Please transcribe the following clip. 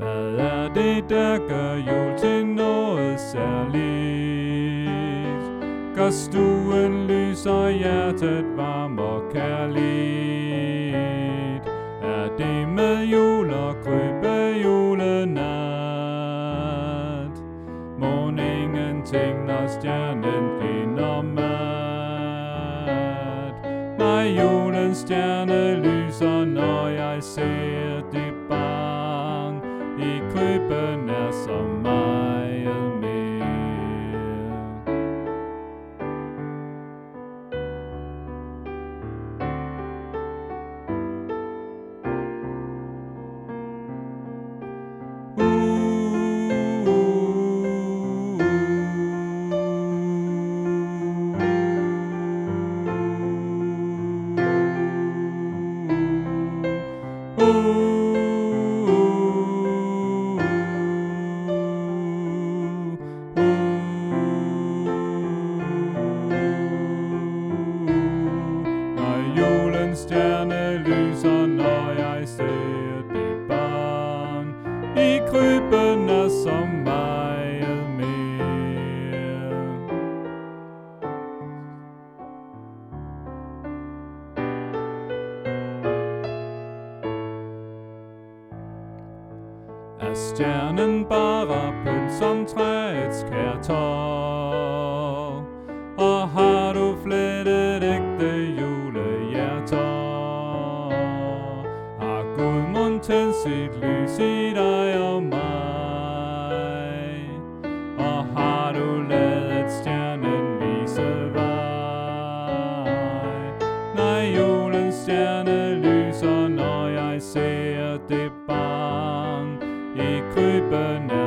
Hvad er det, der gør jul til noget særligt? Gør stuen lys og hjertet varm og kærligt? Er det med jul og krybejulenat? Mon ingenting, når stjernen skinner mat? Nej, julens stjerne lyser, når jeg ser det barn i krybben er så meget mere. Julens stjerne lyser, når jeg ser det barn i krybben er så meget mere. Er stjernen bare pynt som træets kærtår? Og har du flettet ægte julehjerter? Har Gud mon tændt sit lys i dig og mig? Og har du ladet stjernen vise vej? Nej, julens stjerne lyser, når jeg ser det barn i krybben